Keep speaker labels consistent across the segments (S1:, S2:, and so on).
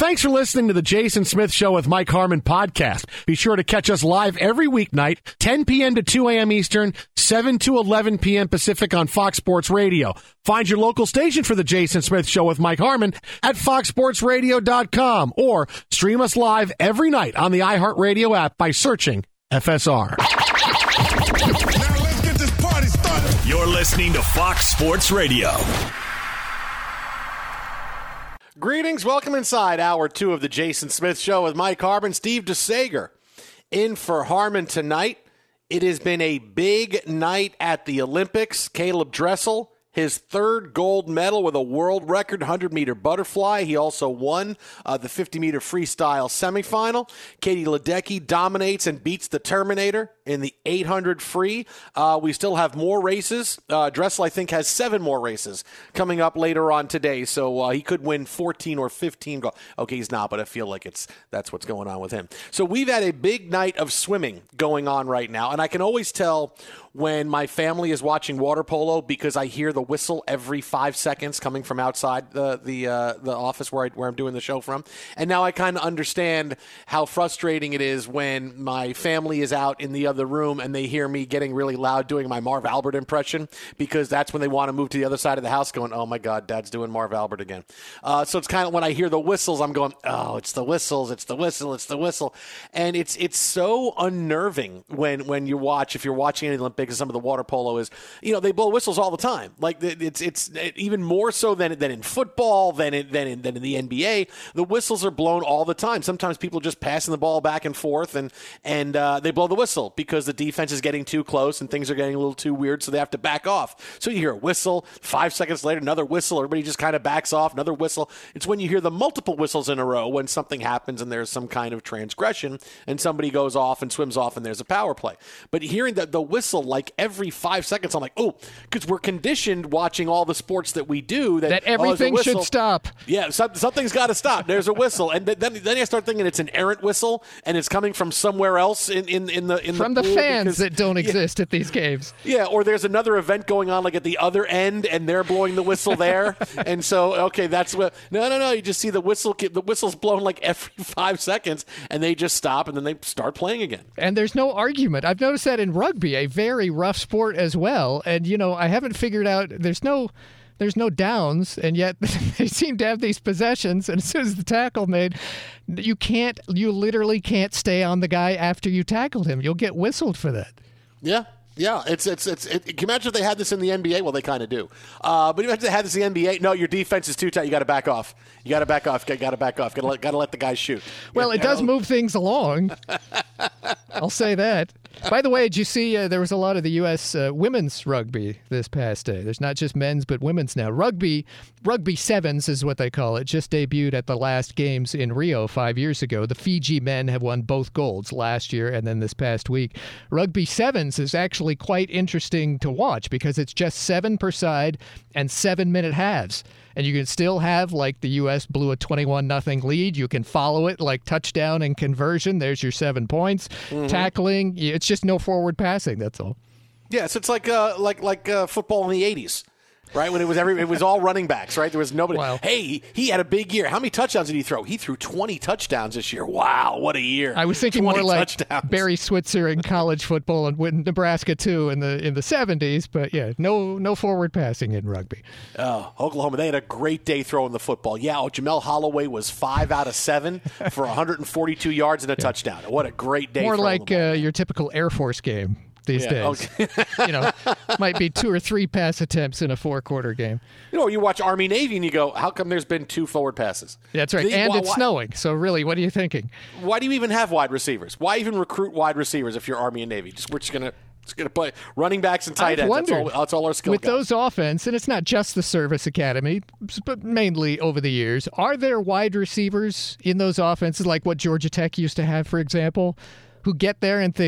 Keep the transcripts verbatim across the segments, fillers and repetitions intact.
S1: Thanks for listening to the Jason Smith Show with Mike Harmon podcast. Be sure to catch us live every weeknight, ten p.m. to two a.m. Eastern, seven to eleven p.m. Pacific on Fox Sports Radio. Find your local station for the Jason Smith Show with Mike Harmon at fox sports radio dot com or stream us live every night on the iHeartRadio app by searching F S R.
S2: Now let's get this party started.
S3: You're listening to Fox Sports Radio.
S1: Greetings. Welcome inside hour two of the Jason Smith Show with Mike Harmon. Steve DeSager in for Harmon tonight. It has been a big night at the Olympics. Caleb Dressel, his third gold medal with a world record one hundred meter butterfly. He also won uh, the fifty meter freestyle semifinal. Katie Ledecky dominates and beats the Terminator in the eight hundred free. Uh, we still have more races. Uh, Dressel, I think, has seven more races coming up later on today, so uh, he could win fourteen or fifteen gold. Okay, he's not, but I feel like it's that's what's going on with him. So we've had a big night of swimming going on right now, and I can always tell when my family is watching water polo because I hear the whistle every five seconds coming from outside the the uh, the office where I, where I'm doing the show from. And now I kind of understand how frustrating it is when my family is out in the other room and they hear me getting really loud doing my Marv Albert impression, because that's when they want to move to the other side of the house going, oh my God, Dad's doing Marv Albert again. Uh, so it's kind of when I hear the whistles, I'm going, oh, it's the whistles, it's the whistle, it's the whistle. And it's it's so unnerving when, when you watch, if you're watching any Olympics, and some of the water polo is, you know, they blow whistles all the time. Like it's it's even more so than than in football, than in, than in, than in the N B A. The whistles are blown all the time. Sometimes people are just passing the ball back and forth, and and uh, they blow the whistle because the defense is getting too close and things are getting a little too weird, so they have to back off. So you hear a whistle, five seconds later, another whistle. Everybody just kind of backs off, another whistle. It's when you hear the multiple whistles in a row when something happens and there's some kind of transgression and somebody goes off and swims off and there's a power play. But hearing the, the whistle like every five seconds, I'm like, oh, because we're conditioned watching all the sports that we do that,
S4: that everything
S1: oh,
S4: should stop.
S1: Yeah, so, something's got to stop. There's a whistle, and then then I start thinking it's an errant whistle, and it's coming from somewhere else in in, in the in
S4: from
S1: the,
S4: the
S1: pool
S4: fans
S1: because,
S4: that don't
S1: yeah,
S4: exist at these games.
S1: Yeah, or there's another event going on like at the other end, and they're blowing the whistle there, and so okay, that's what. No, no, no. You just see the whistle. The whistle's blown like every five seconds, and they just stop, and then they start playing again.
S4: And there's no argument. I've noticed that in rugby, a very rough sport as well. And, you know, I haven't figured out, there's no there's no downs, and yet they seem to have these possessions. And as soon as the tackle made, you can't, you literally can't stay on the guy after you tackled him. You'll get whistled for that.
S1: Yeah. Yeah, it's it's it's. It, can you imagine if they had this in the N B A? Well, they kind of do. Uh, but imagine if they had this in the N B A. No, your defense is too tight. You got to back off. You got to back off. You got to back off. Got to let got to let the guys shoot.
S4: Well, it does move things along. I'll say that. By the way, did you see uh, there was a lot of the U S uh, women's rugby this past day? There's not just men's, but women's now. Rugby, rugby sevens is what they call it, just debuted at the last games in Rio five years ago. The Fiji men have won both golds last year and then this past week. Rugby sevens is actually quite interesting to watch because it's just seven per side and seven-minute halves. And you can still have, like, the U S blew a twenty-one nothing lead. You can follow it, like touchdown and conversion. There's your seven points. Mm-hmm. Tackling, it's just no forward passing, that's all.
S1: Yes, it's like uh, like like uh, football in the eighties. Right, when it was every, it was all running backs, right? There was nobody.
S4: Wow.
S1: Hey, he had a big year. How many touchdowns did he throw? He threw twenty touchdowns this year. Wow, what a year!
S4: I was thinking more like
S1: touchdowns.
S4: Barry Switzer in college football and with Nebraska too in the in the seventies. But yeah, no no forward passing in rugby.
S1: Oh, Oklahoma, they had a great day throwing the football. Yeah, oh, Jamel Holloway was five out of seven for one hundred forty-two yards and a yeah. touchdown. What a great day!
S4: More
S1: throwing
S4: like uh, your typical Air Force game these
S1: yeah,
S4: days.
S1: Okay.
S4: You know, might be two or three pass attempts in a four-quarter game.
S1: You know, you watch Army Navy and you go, how come there's been two forward passes?
S4: That's right,
S1: They,
S4: and
S1: why,
S4: it's
S1: why,
S4: snowing. So really, what are you thinking?
S1: Why do you even have wide receivers? Why even recruit wide receivers if you're Army and Navy? Just we're just gonna just gonna play running backs and tight
S4: I've
S1: ends.
S4: Wondered,
S1: that's all. That's all our skill.
S4: With
S1: guys.
S4: those offense, and it's not just the Service Academy, but mainly over the years, are there wide receivers in those offenses like what Georgia Tech used to have, for example, who get there and think,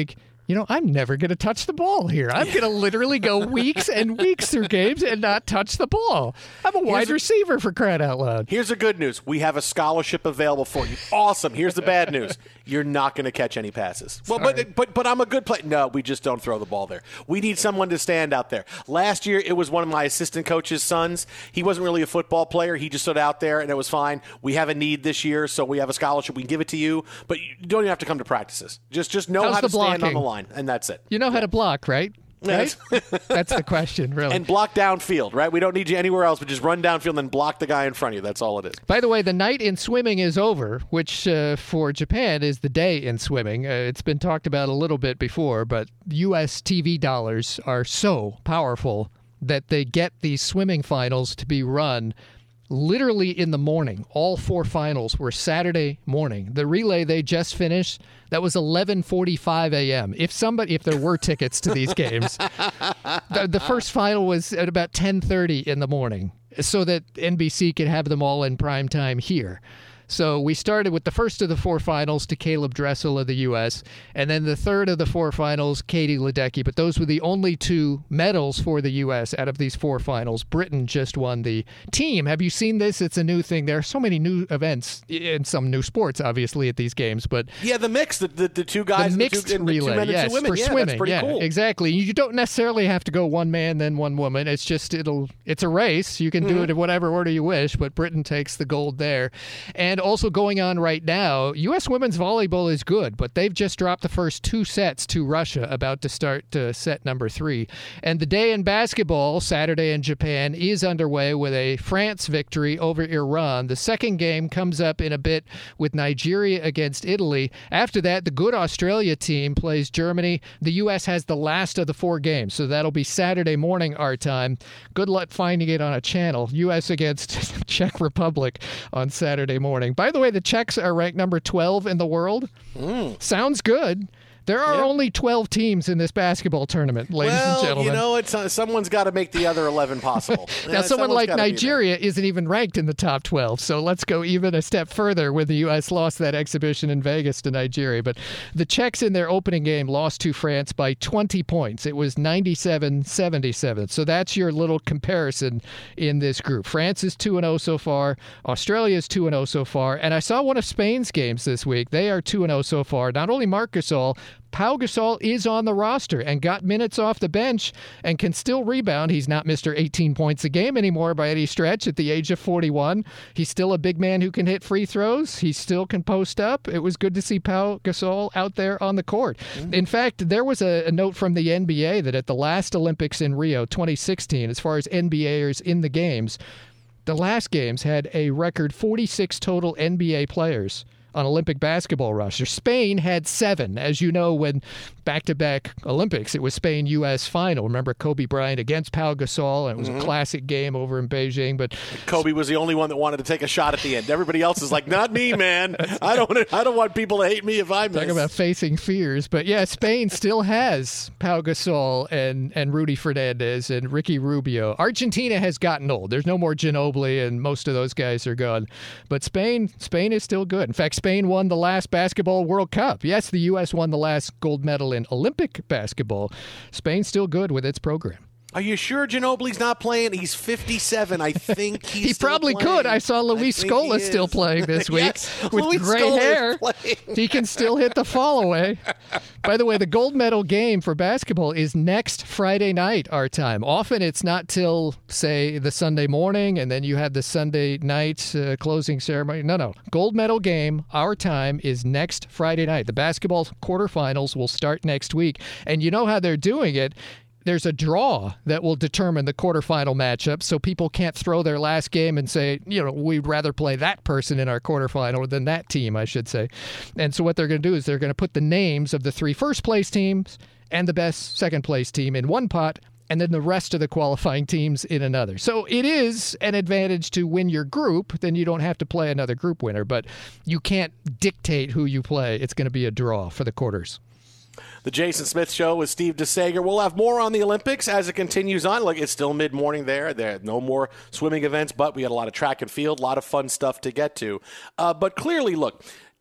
S4: you know, I'm never going to touch the ball here. I'm going to literally go weeks and weeks through games and not touch the ball. I'm a wide a, receiver, for crying out loud.
S1: Here's the good news. We have a scholarship available for you. Awesome. Here's the bad news. You're not going to catch any passes. Well, but, but but I'm a good player. No, we just don't throw the ball there. We need someone to stand out there. Last year, it was one of my assistant coach's sons. He wasn't really a football player. He just stood out there, and it was fine. We have a need this year, so we have a scholarship. We can give it to you, but you don't even have to come to practices. Just, just know
S4: How's
S1: how to
S4: blocking?
S1: stand on the line, and that's it.
S4: You know how to block, right? Right? That's the question, really.
S1: And block downfield, right? We don't need you anywhere else, but just run downfield and then block the guy in front of you. That's all it is.
S4: By the way, the night in swimming is over, which uh, for Japan is the day in swimming. Uh, it's been talked about a little bit before, but U S T V dollars are so powerful that they get these swimming finals to be run literally in the morning. All four finals were Saturday morning. The relay they just finished, that was eleven forty-five a.m. If somebody, if there were tickets to these games, the, the first final was at about ten thirty in the morning, so that N B C could have them all in prime time here. So we started with the first of the four finals to Caleb Dressel of the U S, and then the third of the four finals, Katie Ledecky. But those were the only two medals for the U S out of these four finals. Britain just won the team. Have you seen this? It's a new thing. There are so many new events and some new sports, obviously, at these games. But
S1: yeah, the mix, the, the, the two guys,
S4: the mixed
S1: the two,
S4: relay,
S1: the two men
S4: yes,
S1: and two women.
S4: for
S1: yeah,
S4: swimming.
S1: That's pretty
S4: yeah,
S1: cool.
S4: Exactly. You don't necessarily have to go one man, then one woman. It's just, it'll, it's a race. You can mm-hmm. do it in whatever order you wish, but Britain takes the gold there. And also going on right now, U S women's volleyball is good, but they've just dropped the first two sets to Russia, about to start uh, set number three. And the day in basketball, Saturday in Japan, is underway with a France victory over Iran. The second game comes up in a bit with Nigeria against Italy. After that, the good Australia team plays Germany. The U S has the last of the four games, so that'll be Saturday morning our time. Good luck finding it on a channel. U S against Czech Republic on Saturday morning. By the way, the Czechs are ranked number twelve in the world. Mm. Sounds good. There are yep. only twelve teams in this basketball tournament, ladies
S1: well,
S4: and gentlemen.
S1: You know, it's uh, someone's got to make the other eleven possible.
S4: now,
S1: yeah,
S4: someone like Nigeria isn't even ranked in the top twelve, so let's go even a step further when the U S lost that exhibition in Vegas to Nigeria. But the Czechs in their opening game lost to France by twenty points. It was ninety-seven seventy-seven. So that's your little comparison in this group. France is two and oh so far. Australia is two and oh so far. And I saw one of Spain's games this week. They are two and oh so far. Not only Marc Gasol, Pau Gasol is on the roster and got minutes off the bench and can still rebound. He's not Mister eighteen points a game anymore by any stretch at the age of forty-one. He's still a big man who can hit free throws. He still can post up. It was good to see Pau Gasol out there on the court. Mm-hmm. In fact, there was a, a note from the N B A that at the last Olympics in Rio twenty sixteen, as far as N B Aers in the games, the last games had a record forty-six total N B A players on Olympic basketball roster. Spain had seven. As you know, when back-to-back Olympics, it was Spain-U S final. Remember Kobe Bryant against Pau Gasol, and it was mm-hmm. a classic game over in Beijing. But
S1: Kobe was the only one that wanted to take a shot at the end. Everybody else is like, not me, man. I don't want to, I don't want people to hate me if I miss.
S4: Talk about facing fears. But yeah, Spain still has Pau Gasol and, and Rudy Fernandez and Ricky Rubio. Argentina has gotten old. There's no more Ginobili, and most of those guys are gone. But Spain, Spain is still good. In fact, Spain won the last basketball World Cup. Yes, the U S won the last gold medal in Olympic basketball. Spain's still good with its program.
S1: Are you sure Ginobili's not playing? He's fifty-seven. I think he's
S4: He
S1: still
S4: probably
S1: playing.
S4: could. I saw Luis Scola still playing this week
S1: yes,
S4: with
S1: Luis
S4: gray
S1: Scola
S4: hair.
S1: is playing.
S4: He can still hit the fall away. By the way, the gold medal game for basketball is next Friday night our time. Often it's not till, say, the Sunday morning, and then you have the Sunday night uh, closing ceremony. No, no. Gold medal game, our time, is next Friday night. The basketball quarterfinals will start next week. And you know how they're doing it. There's a draw that will determine the quarterfinal matchup, so people can't throw their last game and say, you know, we'd rather play that person in our quarterfinal than that team, I should say. And so what they're going to do is they're going to put the names of the three first-place teams and the best second-place team in one pot, and then the rest of the qualifying teams in another. So it is an advantage to win your group. Then you don't have to play another group winner, but you can't dictate who you play. It's going to be a draw for the quarters.
S1: The Jason Smith Show with Steve DeSager. We'll have more on the Olympics as it continues on. Look, it's still mid-morning there. There are no more swimming events, but we had a lot of track and field, a lot of fun stuff to get to. Uh, but clearly, look,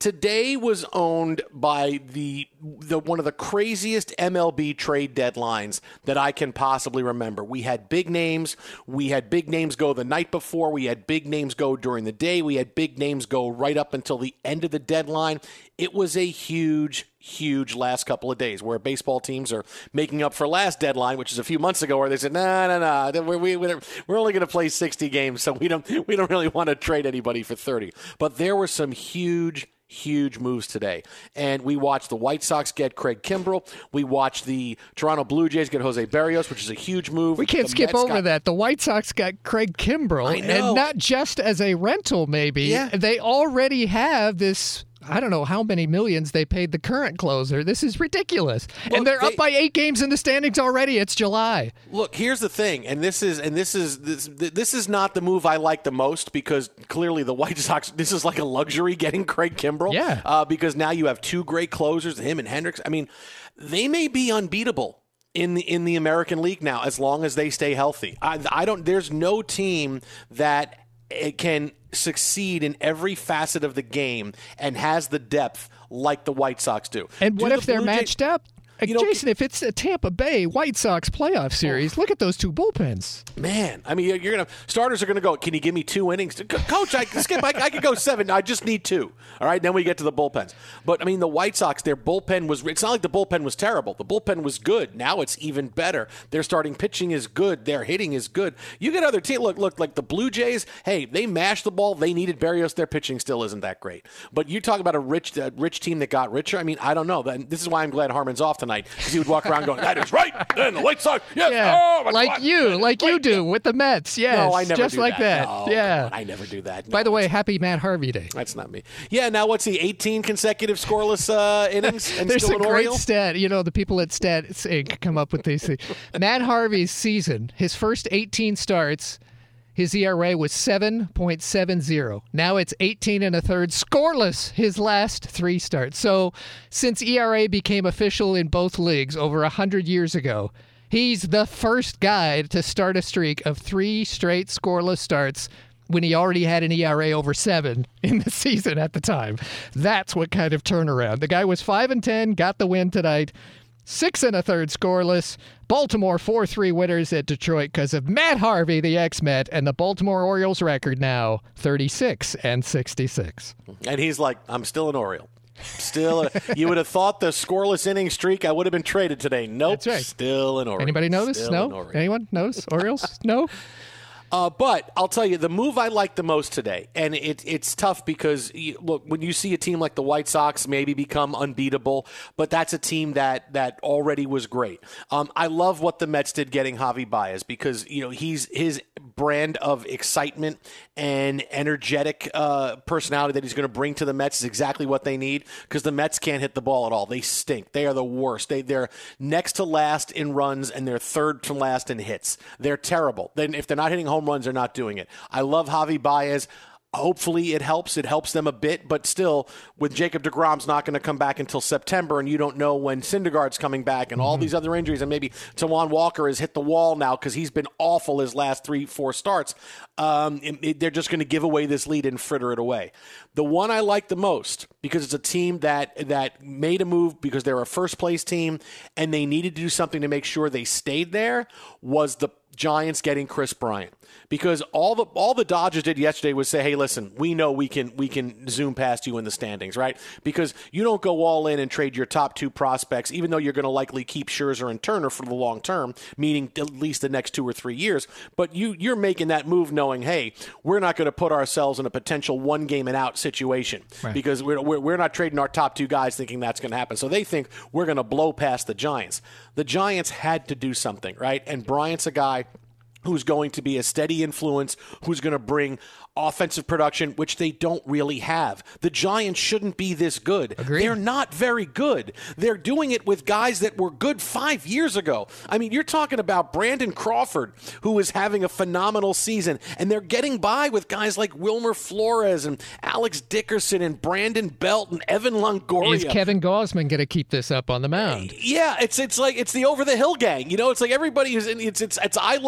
S1: Today was owned by the the one of the craziest M L B trade deadlines that I can possibly remember. We had big names. We had big names go the night before. We had big names go during the day. We had big names go right up until the end of the deadline. It was a huge, huge last couple of days where baseball teams are making up for last deadline, which is a few months ago, where they said, no, no, no, we, we, we're only going to play sixty games, so we don't, we don't really want to trade anybody for thirty. But there were some huge Huge moves today. And we watched the White Sox get Craig Kimbrell. We watched the Toronto Blue Jays get Jose Berrios, which is a huge move.
S4: We can't
S1: the
S4: skip
S1: Mets
S4: over
S1: got-
S4: that. The White Sox got Craig Kimbrell,
S1: I know.
S4: and not just as a rental, maybe.
S1: Yeah.
S4: They already have this. I don't know how many millions they paid the current closer. This is ridiculous.
S1: Well,
S4: and they're
S1: they-
S4: up by eight games in the standings already. It's July.
S1: Look, here's the thing, and this is and this is this this is not the move I like the most, because clearly the White Sox, this is like a luxury getting Craig Kimbrell.
S4: Yeah.
S1: Uh, because now you have two great closers, him and Hendricks. I mean, they may be unbeatable in the in the American League now as long as they stay healthy. I, I don't. There's no team that it can succeed in every facet of the game and has the depth like the White Sox do.
S4: And
S1: Do
S4: what
S1: the
S4: if they're
S1: Blue Jays-
S4: matched up? Uh,
S1: You know,
S4: Jason, if it's a Tampa Bay White Sox playoff series, look at those two bullpens.
S1: Man, I mean, you're gonna starters are gonna go. Can you give me two innings, Co- Coach? I skip. I, I could go seven. I just need two. All right, then we get to the bullpens. But I mean, the White Sox, their bullpen was. It's not like the bullpen was terrible. The bullpen was good. Now it's even better. Their starting pitching is good. Their hitting is good. You get other teams. Look, look, like the Blue Jays. Hey, they mashed the ball. They needed Berrios. Their pitching still isn't that great. But you talk about a rich, uh, rich team that got richer. I mean, I don't know. This is why I'm glad Harmon's off tonight, because he would walk around going, "That is right." Then the White Sox, yes,
S4: Yeah,
S1: oh, my
S4: like
S1: God.
S4: you, like you do with the Mets. Yes,
S1: No, I never
S4: just
S1: do
S4: like that.
S1: No,
S4: yeah,
S1: come on, I never do that.
S4: By
S1: No,
S4: the way,
S1: it's-
S4: happy Matt Harvey Day.
S1: that's not me. Yeah, now what's he? eighteen consecutive scoreless uh, innings and
S4: There's
S1: still
S4: a
S1: an
S4: great
S1: Oriole?
S4: stat. You know, the people at Stats Incorporated come up with these things. Matt Harvey's season, his first eighteen starts, his E R A was seven point seven zero. Now it's eighteen and a third scoreless his last three starts. So since E R A became official in both leagues over one hundred years ago, he's the first guy to start a streak of three straight scoreless starts when he already had an E R A over seven in the season at the time. That's what kind of turnaround. The guy was five and ten, got the win tonight. Six and a third scoreless. Baltimore four three winners at Detroit because of Matt Harvey, the ex-Met, and the Baltimore Orioles record now thirty-six and sixty-six.
S1: And he's like, I'm still an Oriole. Still, a, you would have thought the scoreless inning streak, I would have been traded today. Nope,
S4: That's right.
S1: still an Oriole.
S4: Anybody notice?
S1: Still
S4: No?
S1: an Oriole.
S4: Anyone knows? Orioles? No?
S1: Uh, but I'll tell you, the move I like the most today, and it, it's tough because, you, look, when you see a team like the White Sox maybe become unbeatable, but that's a team that, that already was great. Um, I love what the Mets did getting Javi Baez, because, you know, he's his brand of excitement and energetic uh, personality that he's going to bring to the Mets is exactly what they need, because the Mets can't hit the ball at all. They stink. They are the worst. They, they're next to last in runs, and they're third to last in hits. They're terrible. Then if they're not hitting home runs, they're not doing it. I love Javi Baez. Hopefully it helps. It helps them a bit, but still, with Jacob deGrom's not going to come back until September, and you don't know when Syndergaard's coming back, and all these other injuries, and maybe Tawan Walker has hit the wall now because he's been awful his last three, four starts. Um, it, it, they're just going to give away this lead and fritter it away. The one I like the most, because it's a team that that made a move because they're a first place team and they needed to do something to make sure they stayed there, was the Giants getting Chris Bryant. Because all the all the Dodgers did yesterday was say, hey, listen, we know we can we can zoom past you in the standings, right? Because you don't go all in and trade your top two prospects, even though you're going to likely keep Scherzer and Turner for the long term, meaning at least the next two or three years. But you, you're making that move knowing, hey, we're not going to put ourselves in a potential one game and out situation,
S4: right,
S1: because we're, we're, we're not trading our top two guys thinking that's going to happen. So they think we're going to blow past the Giants. The Giants had to do something, right? And Bryant's a guy who's going to be a steady influence, who's going to bring offensive production, which they don't really have. The Giants shouldn't be this good.
S4: Agreed.
S1: They're not very good. They're doing it with guys that were good five years ago. I mean, you're talking about Brandon Crawford, who is having a phenomenal season, and they're getting by with guys like Wilmer Flores and Alex Dickerson and Brandon Belt and Evan Longoria.
S4: Is Kevin Gausman going to keep this up on the mound?
S1: Yeah, it's it's like it's the over the hill gang. You know, it's like everybody is. It's it's it's. I love I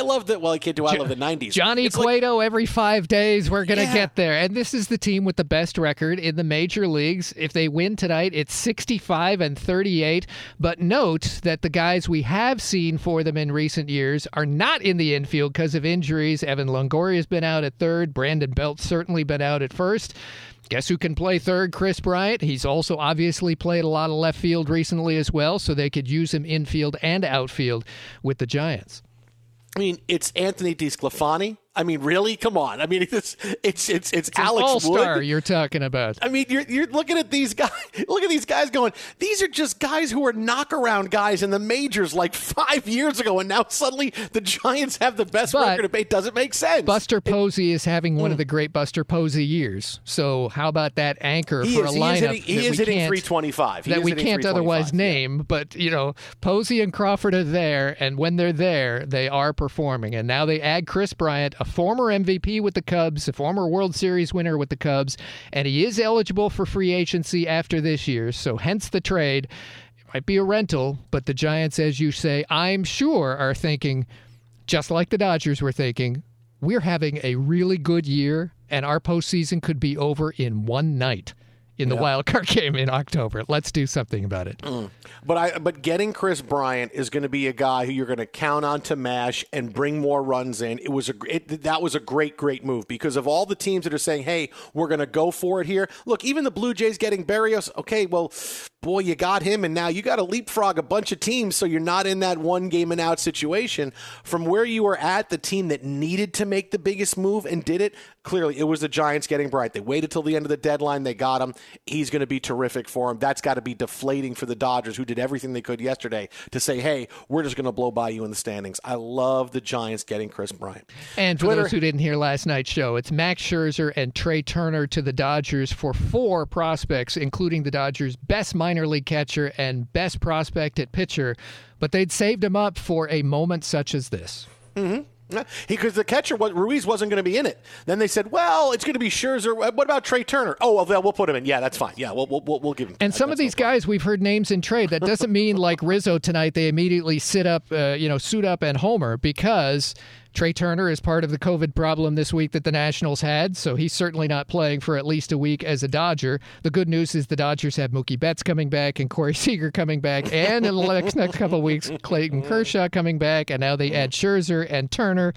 S1: love that. Well, I can't do I love the nineties.
S4: Johnny
S1: it's
S4: Cueto
S1: like,
S4: every five days. We're going to
S1: yeah.
S4: get there. And this is the team with the best record in the major leagues. If they win tonight, it's sixty-five and thirty-eight. But note that the guys we have seen for them in recent years are not in the infield because of injuries. Evan Longoria's been out at third. Brandon Belt's certainly been out at first. Guess who can play third? Chris Bryant. He's also obviously played a lot of left field recently as well, so they could use him infield and outfield with the Giants.
S1: I mean, it's Anthony DeSclafani. I mean, really? Come on. I mean, it's it's it's it's,
S4: It's
S1: Alex
S4: an all-star
S1: Wood.
S4: you're talking about.
S1: I mean, you're you're looking at these guys. Look at these guys going. These are just guys who were knockaround guys in the majors like five years ago, and now suddenly the Giants have the best
S4: But
S1: record. It doesn't make sense.
S4: Buster Posey is having one
S1: Mm.
S4: of the great Buster Posey years. So how about that anchor
S1: he
S4: for
S1: is,
S4: a
S1: he
S4: lineup
S1: is hitting, he
S4: that
S1: is
S4: we
S1: hitting
S4: can't,
S1: three twenty-five. He
S4: that
S1: is
S4: we
S1: hitting
S4: can't otherwise
S1: three twenty-five, yeah.
S4: name? But you know, Posey and Crawford are there, and when they're there, they are performing. And now they add Chris Bryant, a former M V P with the Cubs, a former World Series winner with the Cubs, and he is eligible for free agency after this year. So hence the trade. It might be a rental, but the Giants, as you say, I'm sure are thinking, just like the Dodgers were thinking, we're having a really good year, and our postseason could be over in one night in the
S1: Yeah.
S4: wild card game in October. Let's do something about it.
S1: Mm. But I but getting Chris Bryant is going to be a guy who you're going to count on to mash and bring more runs in. It was a it, that was a great great move because of all the teams that are saying, "Hey, we're going to go for it here." Look, even the Blue Jays getting Berrios. Okay, well, boy, you got him, and now you got to leapfrog a bunch of teams so you're not in that one game and out situation. From where you were at, the team that needed to make the biggest move and did it, clearly it was the Giants getting Bryant. They waited till the end of the deadline. They got him. He's going to be terrific for him. That's got to be deflating for the Dodgers, who did everything they could yesterday to say, hey, we're just going to blow by you in the standings. I love the Giants getting Chris Bryant.
S4: And for
S1: Twitter,
S4: those who didn't hear last night's show, it's Max Scherzer and Trey Turner to the Dodgers for four prospects, including the Dodgers' best minor league catcher and best prospect at pitcher. But they'd saved him up for a moment such as this.
S1: Mm-hmm. Because the catcher, Ruiz, wasn't going to be in it. Then they said, well, it's going to be Scherzer. What about Trey Turner? Oh, well, we'll put him in. Yeah, that's fine. Yeah, we'll we'll, we'll give him.
S4: And
S1: that.
S4: some
S1: That's
S4: of these
S1: no
S4: guys, we've heard names in trade. That doesn't mean like Rizzo tonight, they immediately sit up, uh, you know, suit up and homer because Trey Turner is part of the COVID problem this week that the Nationals had, so he's certainly not playing for at least a week as a Dodger. The good news is the Dodgers have Mookie Betts coming back and Corey Seager coming back, and in the next, next couple of weeks, Clayton Kershaw coming back, and now they add Scherzer and Turner.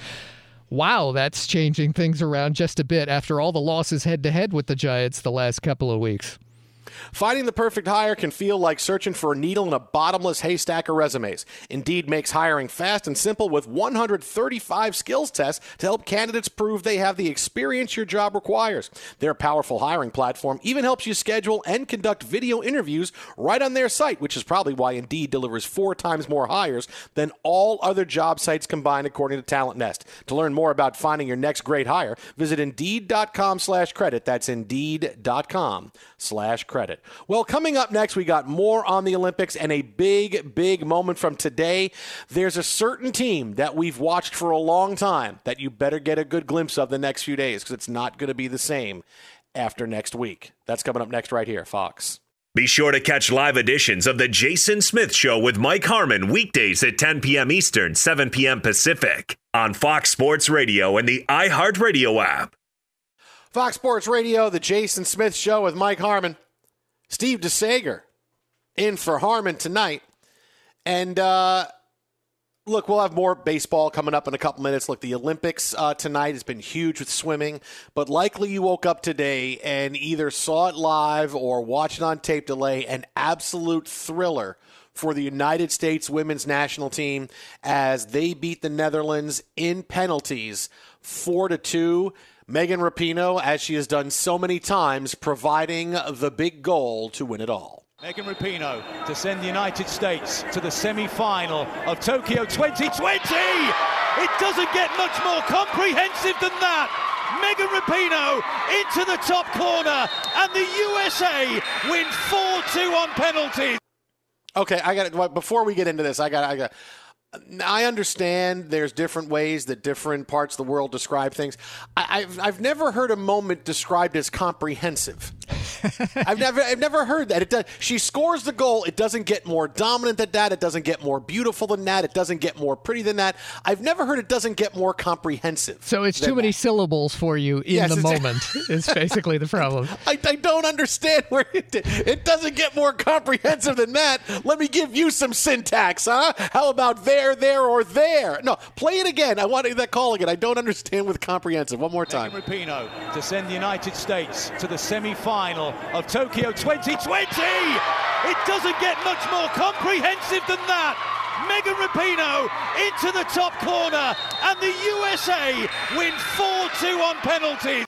S4: Wow, that's changing things around just a bit after all the losses head-to-head with the Giants the last couple of weeks.
S1: Finding the perfect hire can feel like searching for a needle in a bottomless haystack of resumes. Indeed makes hiring fast and simple with one hundred thirty-five skills tests to help candidates prove they have the experience your job requires. Their powerful hiring platform even helps you schedule and conduct video interviews right on their site, which is probably why Indeed delivers four times more hires than all other job sites combined, according to Talent Nest. To learn more about finding your next great hire, visit Indeed.com slash credit. That's Indeed.com slash credit. Well, coming up next, we got more on the Olympics and a big, big moment from today. There's a certain team that we've watched for a long time that you better get a good glimpse of the next few days because it's not going to be the same after next week. That's coming up next right here, Fox.
S3: Be sure to catch live editions of The Jason Smith Show with Mike Harmon weekdays at ten p.m. Eastern, seven p.m. Pacific on Fox Sports Radio and the iHeartRadio app.
S1: Fox Sports Radio, The Jason Smith Show with Mike Harmon. Steve DeSager in for Harmon tonight. And, uh, look, we'll have more baseball coming up in a couple minutes. Look, the Olympics uh, tonight has been huge with swimming, but likely you woke up today and either saw it live or watched it on tape delay, an absolute thriller for the United States women's national team as they beat the Netherlands in penalties four to two. Megan Rapinoe, as she has done so many times, providing the big goal to win it all.
S5: Megan Rapinoe to send the United States to the semi-final of Tokyo twenty twenty. It doesn't get much more comprehensive than that. Megan Rapinoe into the top corner, and the U S A win four two on penalties.
S1: Okay, I got it. Before we get into this, I got I got I understand there's different ways that different parts of the world describe things. I, I've I've never heard a moment described as comprehensive. I've never, I've never heard that. It does. She scores the goal. It doesn't get more dominant than that. It doesn't get more beautiful than that. It doesn't get more pretty than that. I've never heard it doesn't get more comprehensive.
S4: So it's too many that. syllables for you in yes, the moment. Is basically the problem.
S1: I, I don't understand where it, it doesn't get more comprehensive than that. Let me give you some syntax, huh? How about there, there, or there? No, play it again. I want that call again. I don't understand with comprehensive. One more time.
S5: Megan Rapinoe to send the United States to the semi-final of Tokyo twenty twenty. It doesn't get much more comprehensive than that. Megan Rapinoe into the top corner, and the U S A win four two on penalties.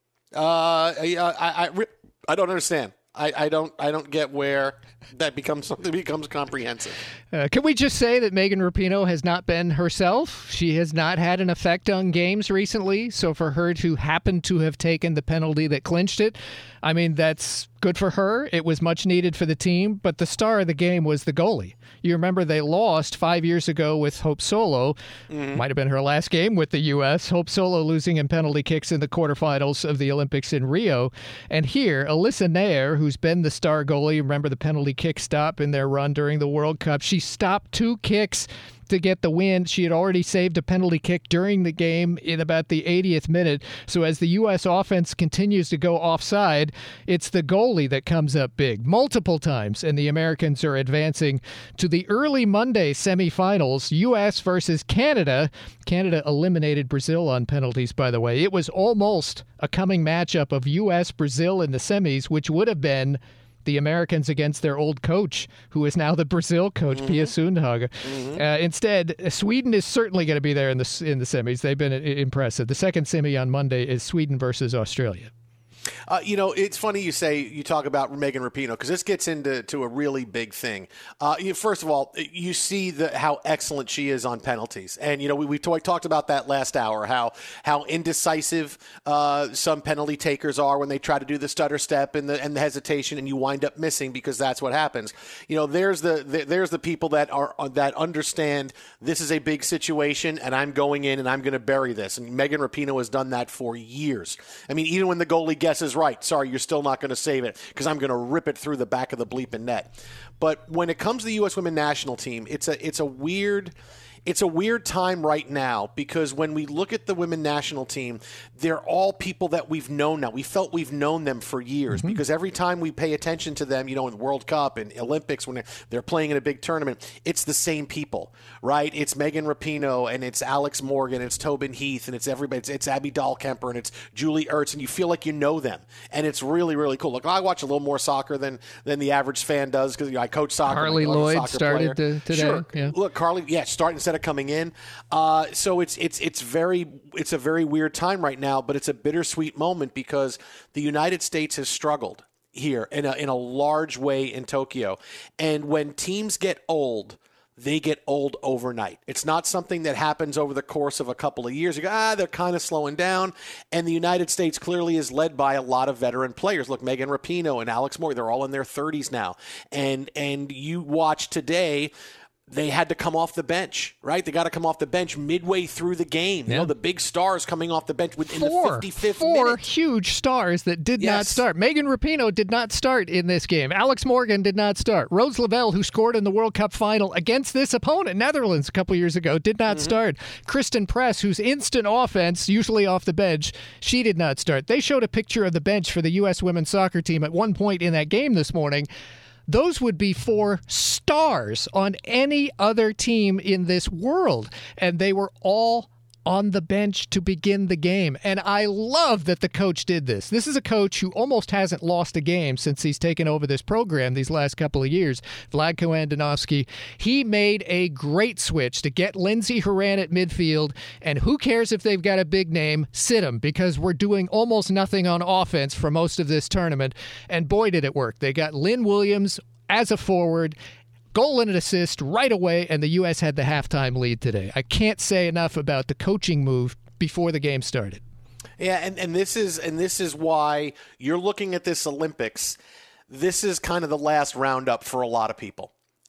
S1: Uh, I, I, I, I don't understand. I, I don't I don't get where that becomes something becomes comprehensive.
S4: Uh, can we just say that Megan Rapinoe has not been herself? She has not had an effect on games recently. So for her to happen to have taken the penalty that clinched it, I mean, that's good for her. It was much needed for the team. But the star of the game was the goalie. You remember they lost five years ago with Hope Solo. Mm-hmm. Might have been her last game with the U S. Hope Solo losing in penalty kicks in the quarterfinals of the Olympics in Rio. And here, Alyssa Nair, who's been the star goalie, remember the penalty kick stop in their run during the World Cup. She stopped two kicks to get the win. She had already saved a penalty kick during the game in about the eightieth minute. So as the U S offense continues to go offside, it's the goalie that comes up big multiple times, and the Americans are advancing to the early Monday semifinals, U S versus Canada. Canada eliminated Brazil on penalties, by the way. It was almost a coming matchup of U S Brazil in the semis, which would have been the Americans against their old coach, who is now the Brazil coach, mm-hmm. Pia Sundhage. Mm-hmm. Uh, instead, Sweden is certainly going to be there in the in the semis. They've been impressive. The second semi on Monday is Sweden versus Australia.
S1: Uh, you know, it's funny you say you talk about Megan Rapinoe, because this gets into to a really big thing. Uh, you, first of all, you see the, how excellent she is on penalties. And, you know, we, we t- talked about that last hour, how how indecisive uh, some penalty takers are when they try to do the stutter step and the and the hesitation, and you wind up missing because that's what happens. You know, there's the, the there's the people that are that understand this is a big situation and I'm going in and I'm going to bury this. And Megan Rapinoe has done that for years. I mean, even when the goalie gets is right. Sorry, you're still not going to save it because I'm going to rip it through the back of the bleeping net. But when it comes to the U S women's national team, it's a it's a weird it's a weird time right now, because when we look at the women's national team, they're all people that we've known now. We felt we've known them for years mm-hmm. because every time we pay attention to them, you know, in the World Cup and Olympics, when they're playing in a big tournament, it's the same people, right? It's Megan Rapinoe and it's Alex Morgan, it's Tobin Heath, and it's everybody. It's, it's Abby Dahlkemper and it's Julie Ertz, and you feel like you know them, and it's really, really cool. Look, I watch a little more soccer than than the average fan does because you know, I coach soccer.
S4: Carly Lloyd started to, today.
S1: Sure.
S4: Yeah.
S1: Look, Carly, yeah, start instead of coming in. Uh, so it's it's it's very it's a very weird time right now, but it's a bittersweet moment because the United States has struggled here in a in a large way in Tokyo, and when teams get old, they get old overnight. It's not something that happens over the course of a couple of years. You go, ah, they're kind of slowing down. And the United States clearly is led by a lot of veteran players. Look, Megan Rapinoe and Alex Morgan, they're all in their thirties now. And and you watch today, they had to come off the bench, right? They got to come off the bench midway through the game. Yeah. You know, the big stars coming off the bench within
S4: four,
S1: the fifty-fifth
S4: four
S1: minute.
S4: Huge stars that did
S1: yes.
S4: not start. Megan Rapinoe did not start in this game. Alex Morgan did not start. Rose Lavelle, who scored in the World Cup final against this opponent, Netherlands, a couple years ago, did not mm-hmm. start. Kristen Press, who's instant offense, usually off the bench, she did not start. They showed a picture of the bench for the U S women's soccer team at one point in that game this morning. Those would be four stars on any other team in this world. And they were all on the bench to begin the game. And I love that the coach did this. This is a coach who almost hasn't lost a game since he's taken over this program these last couple of years, Vladko Andonovski. He made a great switch to get Lindsey Horan at midfield, and who cares if they've got a big name? Sit him, because we're doing almost nothing on offense for most of this tournament. And boy, did it work. They got Lynn Williams as a forward, goal and an assist right away, and the U S had the halftime lead today. I can't say enough about the coaching move before the game started.
S1: Yeah, and, and this is and this is why you're looking at this Olympics. This is kind of the last roundup for a lot of people.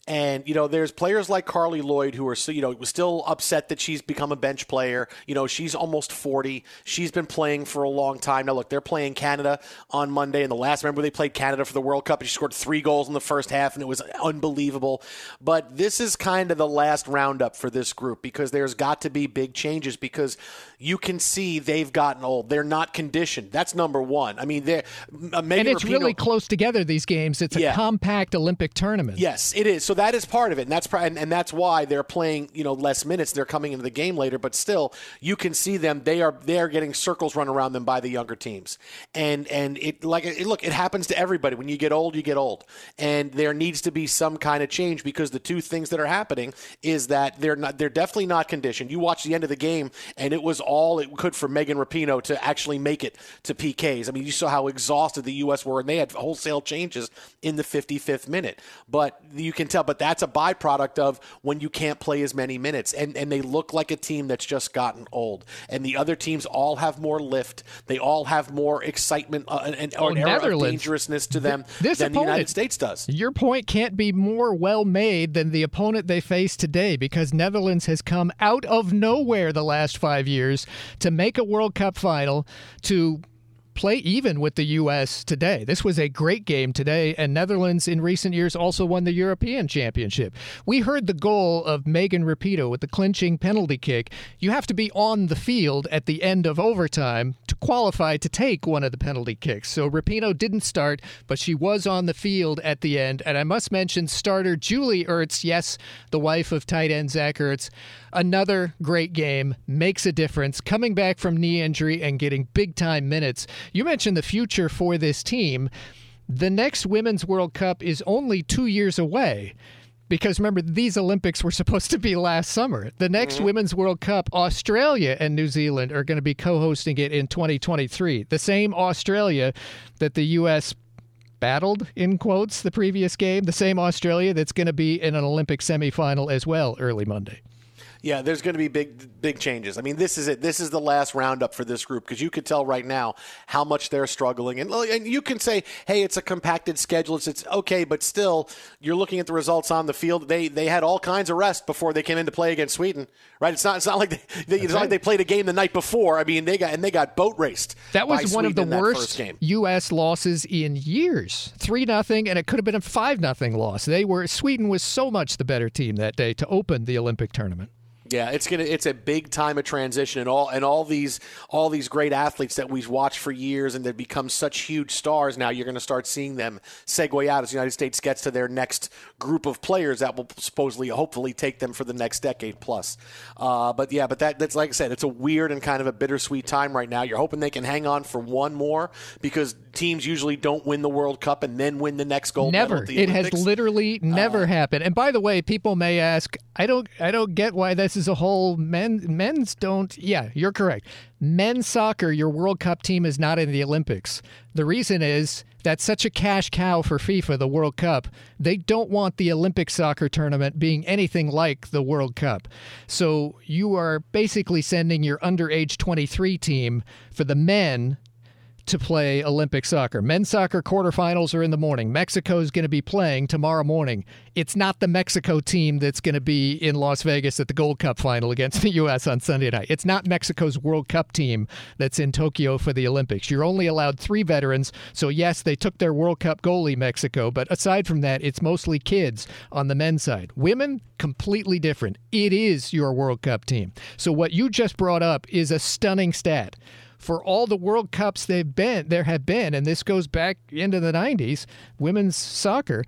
S1: And, you know, there's players like Carly Lloyd who are, you know, still upset that she's become a bench player. You know, she's almost forty. She's been playing for a long time. Now, look, they're playing Canada on Monday. And the last, remember, they played Canada for the World Cup, and she scored three goals in the first half, and it was unbelievable. But this is kind of the last roundup for this group because there's got to be big changes because you can see they've gotten old. They're not conditioned. That's number one. I mean, they're uh, Megan
S4: And it's
S1: Rapinoe,
S4: really close together, these games. It's a
S1: yeah.
S4: compact Olympic tournament.
S1: Yes, it is. So that is part of it, and that's and, and that's why they're playing, you know, less minutes. They're coming into the game later, but still, you can see them. They are they are getting circles run around them by the younger teams, and and it like it, look, it happens to everybody. When you get old, you get old, and there needs to be some kind of change because the two things that are happening is that they're not they're definitely not conditioned. You watch the end of the game, and it was all it could for Megan Rapinoe to actually make it to P Ks. I mean, you saw how exhausted the U S were, and they had wholesale changes in the fifty-fifth minute. But you can tell, but that's a byproduct of when you can't play as many minutes. And, and they look like a team that's just gotten old. And the other teams all have more lift. They all have more excitement uh, and
S4: oh,
S1: or
S4: Netherlands.
S1: dangerousness to them
S4: this
S1: than
S4: opponent,
S1: the United States does.
S4: Your point can't be more well made than the opponent they face today because Netherlands has come out of nowhere the last five years to make a World Cup final, to play even with the U S today. This was a great game today, and Netherlands in recent years also won the European Championship. We heard the goal of Megan Rapinoe with the clinching penalty kick. You have to be on the field at the end of overtime to qualify to take one of the penalty kicks. So Rapinoe didn't start, but she was on the field at the end. And I must mention starter Julie Ertz, yes, the wife of tight end Zach Ertz, another great game, makes a difference, coming back from knee injury and getting big-time minutes. You mentioned the future for this team. The next Women's World Cup is only two years away because, remember, these Olympics were supposed to be last summer. The next mm-hmm. Women's World Cup, Australia and New Zealand are going to be co-hosting it in twenty twenty-three. The same Australia that the U S battled, in quotes, the previous game, the same Australia that's going to be in an Olympic semifinal as well early Monday.
S1: Yeah, there's going to be big, big changes. I mean, this is it. This is the last roundup for this group because you could tell right now how much they're struggling. And, and you can say, hey, it's a compacted schedule. It's, it's okay, but still, you're looking at the results on the field. They they had all kinds of rest before they came in to play against Sweden, right? It's not it's not like they, they, it's not like they played a game the night before. I mean, they got and they got boat raced.
S4: That was one of the worst U S losses in years. Three nothing, and it could have been a five nothing loss. They were Sweden was so much the better team that day to open the Olympic tournament.
S1: Yeah, it's gonna it's a big time of transition, and all and all these all these great athletes that we've watched for years and they've become such huge stars. Now you're going to start seeing them segue out as the United States gets to their next group of players that will supposedly, hopefully, take them for the next decade plus. Uh, but yeah, but that that's like I said, it's a weird and kind of a bittersweet time right now. You're hoping they can hang on for one more because teams usually don't win the World Cup and then win the next gold
S4: never.
S1: medal at the
S4: It
S1: Olympics.
S4: has literally never uh, happened. And by the way, people may ask, I don't I don't get why this is a whole men men's don't yeah, you're correct. Men's soccer, your World Cup team is not in the Olympics. The reason is that's such a cash cow for FIFA, the World Cup. They don't want the Olympic soccer tournament being anything like the World Cup. So you are basically sending your underage twenty-three team for the men to play Olympic soccer. Men's soccer quarterfinals are in the morning. Mexico's going to be playing tomorrow morning. It's not the Mexico team that's going to be in Las Vegas at the Gold Cup final against the U S on Sunday night. It's not Mexico's World Cup team that's in Tokyo for the Olympics. You're only allowed three veterans. So yes, they took their World Cup goalie, Mexico, but aside from that, it's mostly kids on the men's side. Women, completely different. It is your World Cup team. So what you just brought up is a stunning stat. For all the World Cups they've been, there have been, and this goes back into the nineties, women's soccer,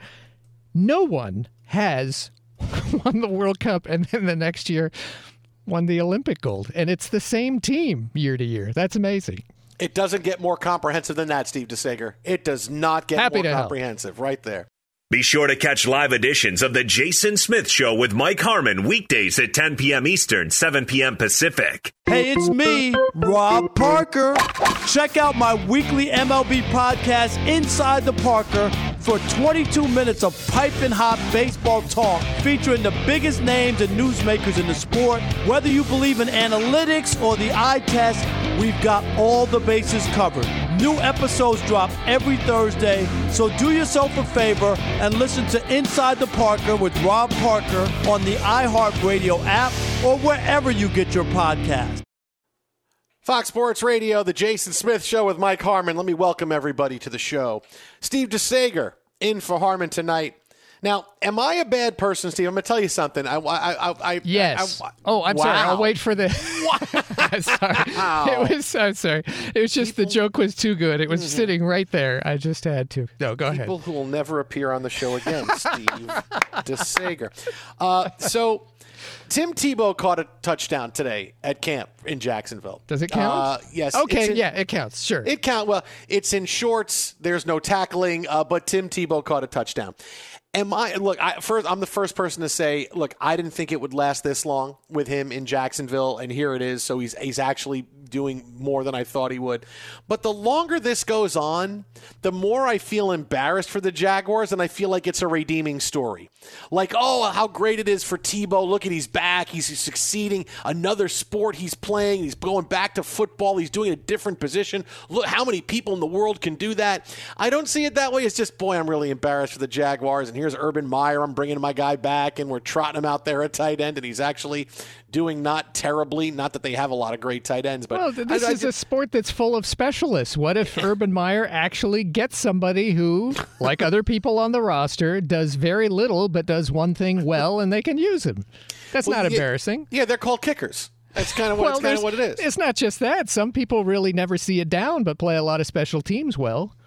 S4: no one has won the World Cup and then the next year won the Olympic gold. And it's the same team year to year. That's amazing.
S1: It doesn't get more comprehensive than that, Steve DeSager. It does not get
S4: Happy
S1: more
S4: to
S1: comprehensive.
S4: help.
S1: Right there.
S3: Be sure to catch live editions of The Jason Smith Show with Mike Harmon weekdays at ten p.m. Eastern, seven p.m. Pacific.
S6: Hey, it's me, Rob Parker. Check out my weekly M L B podcast, Inside the Parker, for twenty-two minutes of piping hot baseball talk featuring the biggest names and newsmakers in the sport. Whether you believe in analytics or the eye test, we've got all the bases covered. New episodes drop every Thursday, so do yourself a favor and listen to Inside the Parker with Rob Parker on the iHeartRadio app or wherever you get your podcast.
S1: Fox Sports Radio, the Jason Smith Show with Mike Harmon. Let me welcome everybody to the show. Steve DeSager in for Harmon tonight. Now, am I a bad person, Steve? I'm going to tell you something. I, I, I, I
S4: yes.
S1: I, I,
S4: oh, I'm
S1: wow.
S4: sorry. I'll wait for the. I'm sorry.
S1: Wow.
S4: It was. I'm sorry. It was just People... the joke was too good. It was mm-hmm. sitting right there. I just had to. No, go
S1: People
S4: ahead.
S1: People who will never appear on the show again, Steve DeSager. Uh, so. Tim Tebow caught a touchdown today at camp in Jacksonville.
S4: Does it count?
S1: Uh, yes.
S4: Okay,
S1: in,
S4: yeah, it counts. Sure.
S1: It counts. Well, it's in shorts. There's no tackling, uh, but Tim Tebow caught a touchdown. Am I look? I, first, I'm the first person to say, look, I didn't think it would last this long with him in Jacksonville, and here it is. So he's he's actually doing more than I thought he would. But the longer this goes on, the more I feel embarrassed for the Jaguars, and I feel like it's a redeeming story. Like, oh, how great it is for Tebow. Look at he's back. He's succeeding. Another sport he's playing. He's going back to football. He's doing a different position. Look, how many people in the world can do that? I don't see it that way. It's just, boy, I'm really embarrassed for the Jaguars. And here's Urban Meyer. I'm bringing my guy back, and we're trotting him out there at tight end, and he's actually doing not terribly. Not that they have a lot of great tight ends, but
S4: well, this
S1: I, I
S4: is
S1: just,
S4: a sport that's full of specialists. What if Urban Meyer actually gets somebody who, like other people on the roster, does very little but does one thing well, and they can use him? That's well, not yeah, embarrassing.
S1: Yeah, they're called kickers. That's kind of what, well, kind of what it is.
S4: It's not just that. Some people really never see it down, but play a lot of special teams well.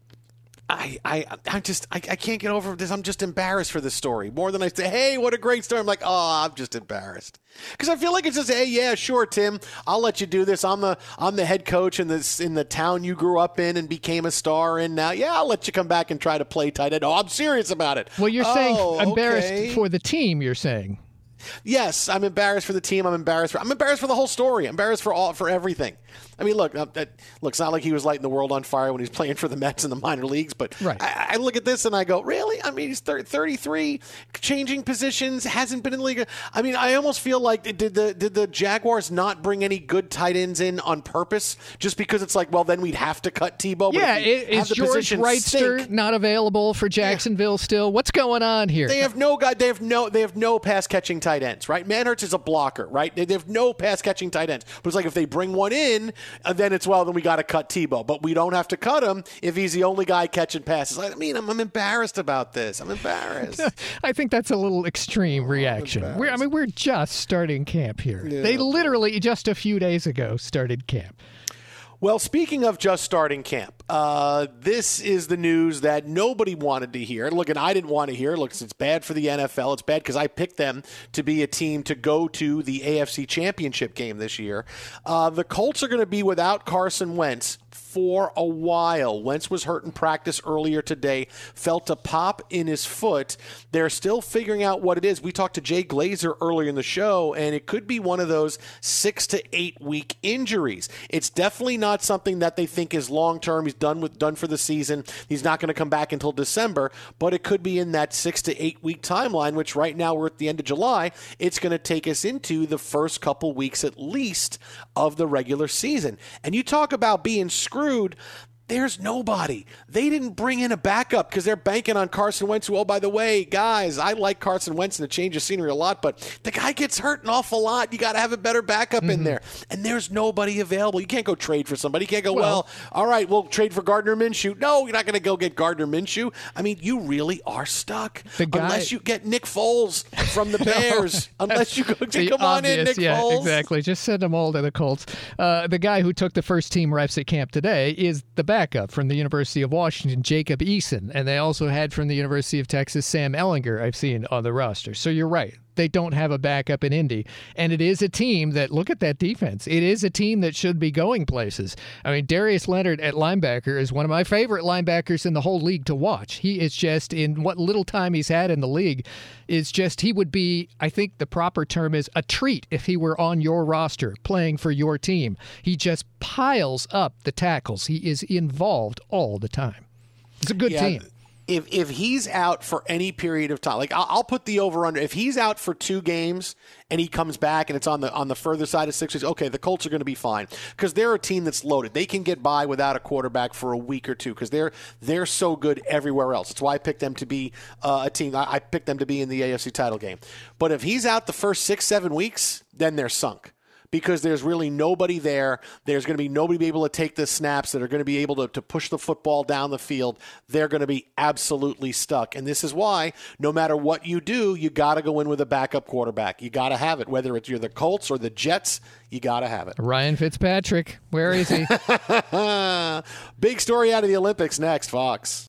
S1: I, I, I just, I, I can't get over this. I'm just embarrassed for this story. More than I say, hey, what a great story. I'm like, oh, I'm just embarrassed. Because I feel like it's just, hey, yeah, sure, Tim, I'll let you do this. I'm the, I'm the head coach in this, in the town you grew up in and became a star in now. Yeah, I'll let you come back and try to play tight end. Oh, I'm serious about it.
S4: Well, you're
S1: oh,
S4: saying embarrassed
S1: okay.
S4: for the team, you're saying.
S1: Yes, I'm embarrassed for the team. I'm embarrassed for I'm embarrassed for the whole story. I'm embarrassed for all for everything. I mean, look, uh, that, look, it's not like he was lighting the world on fire when he's playing for the Mets in the minor leagues, but
S4: right.
S1: I, I look at this and I go, really? I mean, he's thirty-three, changing positions, hasn't been in the league. I mean, I almost feel like did the did the Jaguars not bring any good tight ends in on purpose just because it's like, well, then we'd have to cut Tebow. But
S4: yeah, is George Wrightster sink, not available for Jacksonville yeah. still? What's going on here?
S1: They have no guy. They have no. They have no pass catching tight ends, right? Manhurts is a blocker, right? They, they have no pass catching tight ends. But it's like if they bring one in, uh, then it's well. Then we got to cut Tebow, but we don't have to cut him if he's the only guy catching passes. I mean, I'm, I'm embarrassed about this. I'm embarrassed.
S4: I think that's a little extreme reaction. We're, I mean, we're just starting camp here. Yeah. They literally just a few days ago started camp.
S1: Well, speaking of just starting camp, uh, this is the news that nobody wanted to hear. Look, and I didn't want to hear. Look, it's bad for the N F L. It's bad because I picked them to be a team to go to the A F C Championship game this year. Uh, the Colts are going to be without Carson Wentz for a while. Wentz was hurt in practice earlier today, felt a pop in his foot. They're still figuring out what it is. We talked to Jay Glazer earlier in the show, and it could be one of those six to eight week injuries. It's definitely not something that they think is long-term. He's done with done for the season. He's not going to come back until December, but it could be in that six to eight week timeline, which right now we're at the end of July. It's going to take us into the first couple weeks at least of the regular season. And you talk about being screwed. There's nobody. They didn't bring in a backup because they're banking on Carson Wentz, who, oh, by the way, guys, I like Carson Wentz and the change of scenery a lot, but the guy gets hurt an awful lot. You got to have a better backup mm-hmm. in there. And there's nobody available. You can't go trade for somebody. You can't go, well, well all right, we'll trade for Gardner Minshew. No, you're not going to go get Gardner Minshew. I mean, you really are stuck. The guy, unless you get Nick Foles from the Bears. no, unless you go, come
S4: obvious,
S1: on in, Nick
S4: yeah,
S1: Foles.
S4: Exactly. Just send them all to the Colts. Uh, the guy who took the first team reps at camp today is the backup from the University University of Washington, Jacob Eason, and they also had from the University of Texas, Sam Ehlinger, I've seen on the roster. So you're right. They don't have a backup in Indy. And it is a team that, look at that defense. It is a team that should be going places. I mean, Darius Leonard at linebacker is one of my favorite linebackers in the whole league to watch. He is just, in what little time he's had in the league, is just, he would be, I think the proper term is a treat if he were on your roster playing for your team. He just piles up the tackles. He is involved all the time. It's a good
S1: yeah.
S4: team.
S1: if if he's out for any period of time, like I'll, I'll put the over under. If he's out for two games and he comes back and it's on the on the further side of six weeks, okay, the Colts are going to be fine because they're a team that's loaded. They can get by without a quarterback for a week or two because they're they're so good everywhere else. That's why I picked them to be uh, a team. I, I picked them to be in the A F C title game. But if he's out the first six seven weeks, then they're sunk. Because there's really nobody there. There's going to be nobody be able to take the snaps that are going to be able to, to push the football down the field. They're going to be absolutely stuck. And this is why, no matter what you do, you got to go in with a backup quarterback. You got to have it. Whether it's you're the Colts or the Jets, you got to have it.
S4: Ryan Fitzpatrick, where is he?
S1: Big story out of the Olympics next, Fox.